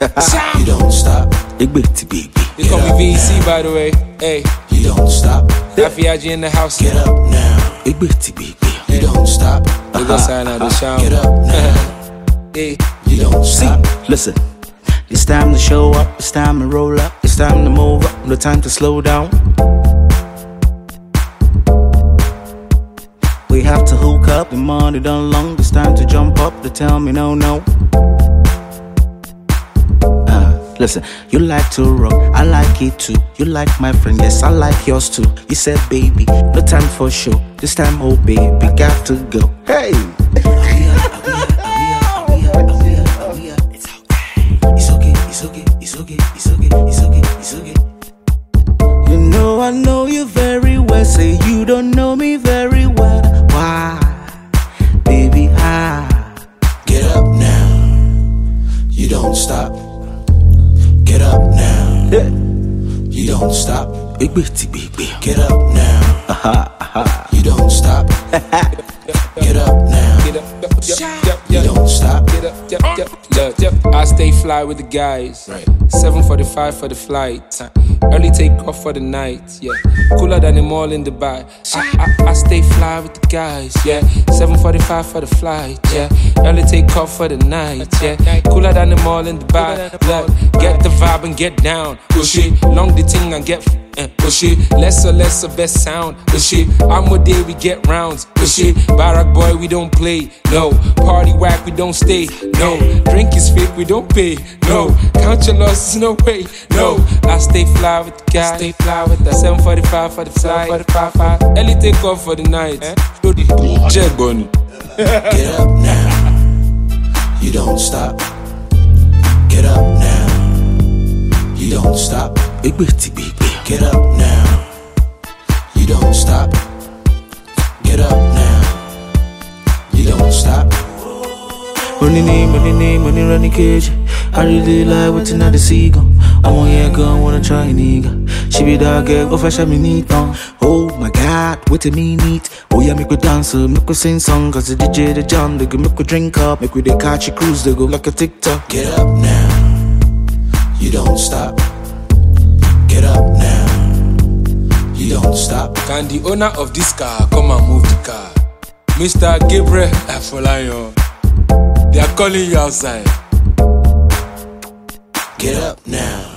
You don't stop. They call me VC, by the way. Hey, you don't stop. Afiaji in the house. Get up now. You don't stop. You go sign out the shower. Get up now. Hey, you don't stop. Listen, it's time to show up. It's time to roll up. It's time to move up. No time to slow down. We have to hook up. The money done long. It's time to jump up. They tell me no. Listen, you like to rock, I like it too. You like my friend, yes, I like yours too. You said, baby, no time for show. This time, oh baby, got to go. Hey! It's okay. You know I know you very well. Say you don't know me very well. Why? Baby, get up now. You don't stop. Get up now. You don't stop. Get up now. You don't stop. Get up now. You don't stop. I stay fly with the guys. 7:45 for the flight. Early take off for the night. Yeah, cooler than them all in Dubai. I stay fly with the guys. Yeah, 7:45 for the flight. Yeah, early take off for the night. Yeah, cooler than them all in Dubai. Look, get the vibe and get down. Push it, long the thing and get. Push it, lesser, best sound. Push it, I'm a day we get rounds. Push it, Barack boy we don't play. No, party whack we don't stay. No, drink is fake we don't pay. No, count your losses no way. No, I stay fly with the guys. Stay fly with that 7:45 for the flight. Early take off for the night. Jet bunny. Get up now. You don't stop. Get up now. You don't stop. Get up now. You don't stop. Get up now. You don't stop. Running cage. I really like what's in the seagull. I want your gun, wanna try a nigga. She be that girl, go fashion me neat on. Oh my God, what a me neat. Oh yeah, make we dance, make we sing song. Cause the DJ, the jam, they go make we drink up. Make we they catch a cruise, they go like a TikTok. Get up now. You don't stop. Get up now. You don't stop. Can the owner of this car come and move the car? Mr. Gabriel Afolayan, they are calling you outside. Get up now.